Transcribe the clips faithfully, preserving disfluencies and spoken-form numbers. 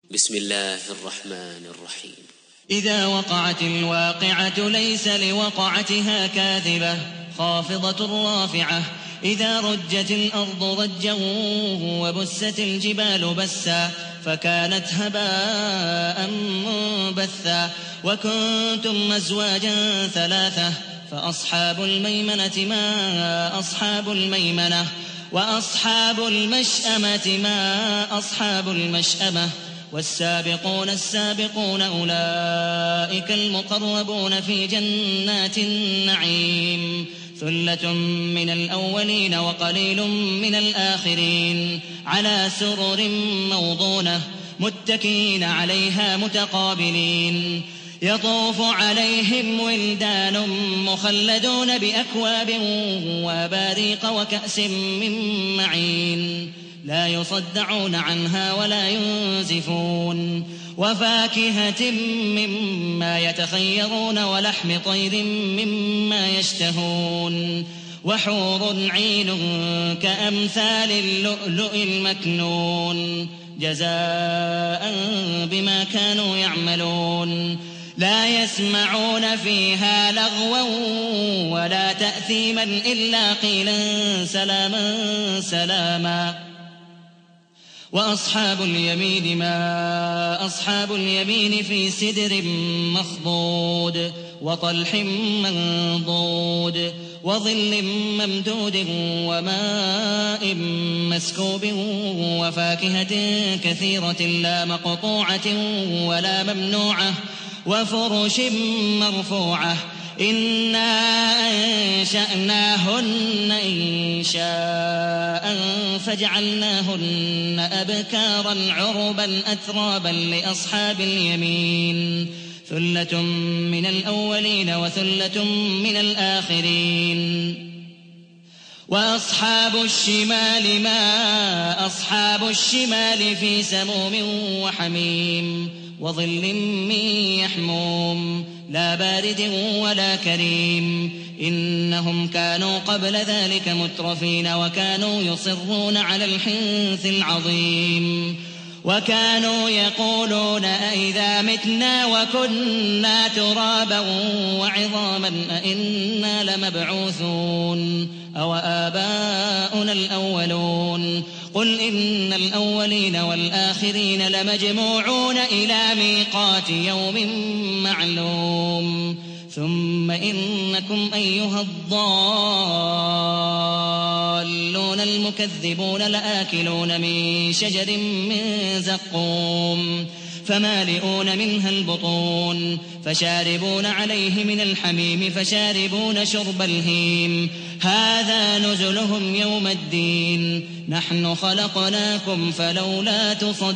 بسم الله الرحمن الرحيم. إذا وقعت الواقعة ليس لوقعتها كاذبة خافضة رافعة. إذا رجت الأرض رجا وبست الجبال بسا فكانت هباء منبثا. وكنتم أزواجا ثلاثة فأصحاب الميمنة ما أصحاب الميمنة وأصحاب المشأمة ما أصحاب المشأمة. والسابقون السابقون أولئك المقربون في جنات النعيم. ثلة من الأولين وقليل من الآخرين على سرر موضونة متكئين عليها متقابلين. يطوف عليهم ولدان مخلدون بأكواب وأباريق وكأس من معين لا يصدعون عنها ولا ينزفون. وفاكهة مما يتخيرون ولحم طير مما يشتهون. وحور عين كأمثال اللؤلؤ المكنون جزاء بما كانوا يعملون. لا يسمعون فيها لغوا ولا تأثيما إلا قيلا سلاما سلاما. وأصحاب اليمين ما أصحاب اليمين في سدر مخضود وطلح منضود وظل ممدود وماء مسكوب وفاكهة كثيرة لا مقطوعة ولا ممنوعة وفرش مرفوعة. إنا أنشأناهن إنشاء فجعلناهن أبكارا عربا أترابا لأصحاب اليمين. ثلة من الأولين وثلة من الآخرين. وأصحاب الشمال ما أصحاب الشمال في سموم وحميم وظل من يحموم لا بارد ولا كريم. إنهم كانوا قبل ذلك مترفين وكانوا يصرون على الحنث العظيم. وكانوا يقولون أئذا متنا وكنا ترابا وعظاما أئنا لمبعوثون أو آباؤنا الأولون. قل إن الأولين والآخرين لمجموعون إلى ميقات يوم معلوم. ثم إنكم أيها الضالون المكذبون لآكلون من شجر من زقوم فمالئون منها البطون فشاربون عليه من الحميم فشاربون شرب الهيم. هذا نزلهم يوم الدين نحن خلقناكم فلولا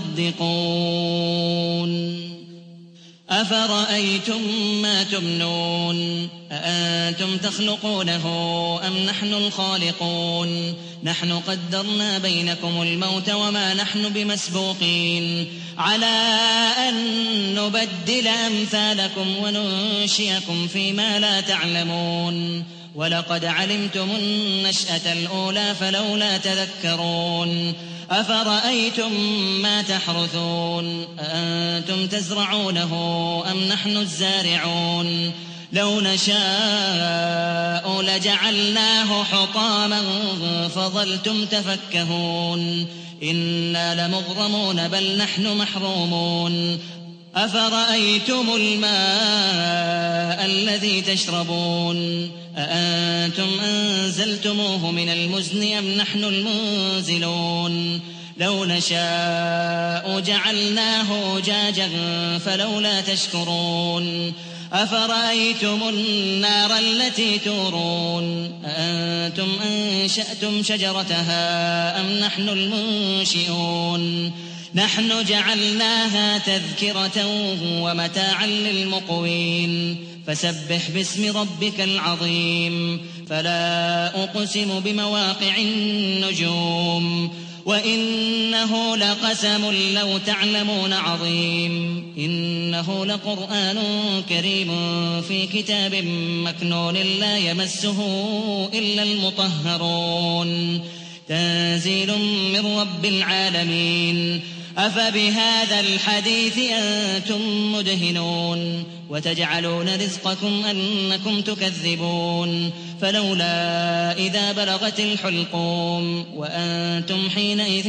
تصدقون. أفرأيتم ما تمنون أأنتم تخلقونه أم نحن الخالقون. نحن قدرنا بينكم الموت وما نحن بمسبوقين على أن نبدل أمثالكم وننشئكم فيما لا تعلمون. ولقد علمتم النشأة الأولى فلولا تذكرون. أفرأيتم ما تحرثون أأنتم تزرعونه أم نحن الزارعون. لو نشاء لجعلناه حطاما فظلتم تفكهون. إنا لمغرمون بل نحن محرومون. أفرأيتم الماء الذي تشربون أأنتم أنزلتموه من المزن أم نحن المنزلون. لو نشاء جعلناه أجاجا فلولا تشكرون. أفرأيتم النار التي تورون أأنتم أنشأتم شجرتها أم نحن المنشئون. نحن جعلناها تذكرة ومتاعا للمقوين. فسبح باسم ربك العظيم. فلا أقسم بمواقع النجوم وإنه لقسم لو تعلمون عظيم. إنه لقرآن كريم في كتاب مكنون لا يمسه إلا المطهرون. تنزيل من رب العالمين. أفبهذا الحديث أنتم مدهنون وتجعلون رزقكم أنكم تكذبون فلولا إذا بلغت الحلقوم وأنتم حينئذ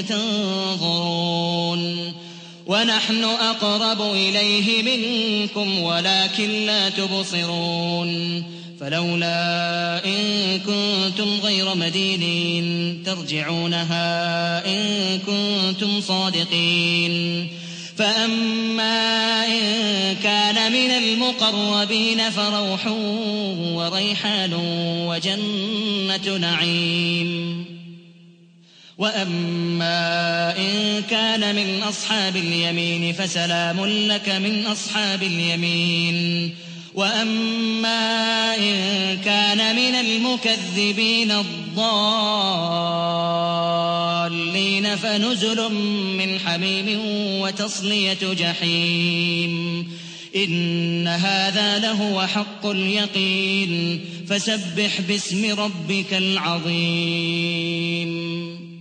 تنظرون ونحن أقرب إليه منكم ولكن لا تبصرون فلولا إن كنتم غير مدينين ترجعونها إن كنتم صادقين فأما إن كان من المقربين فروح وريحان وجنة نعيم وأما إن كان من أصحاب اليمين فسلام لك من أصحاب اليمين وأما إن كان من المكذبين الضالين فنزل من حميم وتصلية جحيم إن هذا لهو حق اليقين فسبح باسم ربك العظيم